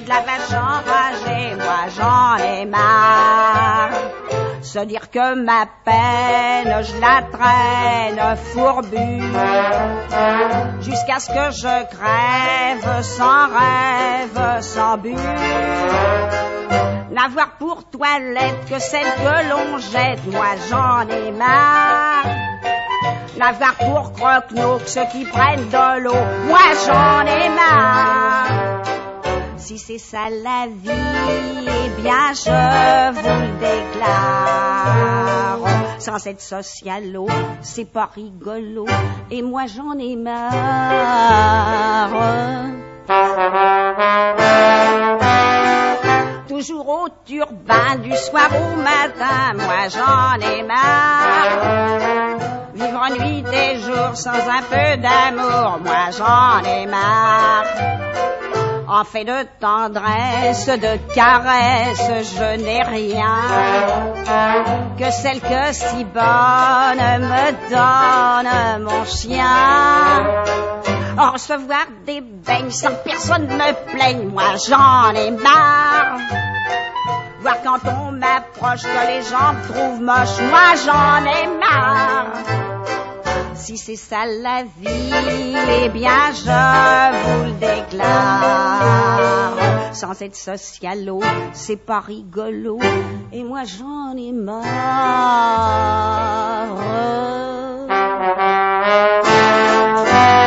de la vache enragée, moi j'en ai marre. Se dire que ma peine, je la traîne fourbue, jusqu'à ce que je crève sans rêve, sans but. N'avoir pour toilette que celle que l'on jette, moi j'en ai marre. N'avoir pour croque-nos que ceux qui prennent de l'eau, moi j'en ai marre. Si c'est ça la vie, eh bien je vous le déclare. Sans être socialo, c'est pas rigolo, et moi j'en ai marre. Toujours au turbin du soir au matin, moi j'en ai marre. Vivre nuit et jour sans un peu d'amour, moi j'en ai marre. En fait de tendresse, de caresse, je n'ai rien que celle que si bonne me donne mon chien. Recevoir des beignes sans que personne me plaigne, moi j'en ai marre. Voir quand on m'approche que les gens me trouvent moche, moi j'en ai marre. Si c'est ça la vie, eh bien je vous le déclare. Sans être socialo, c'est pas rigolo, et moi j'en ai marre.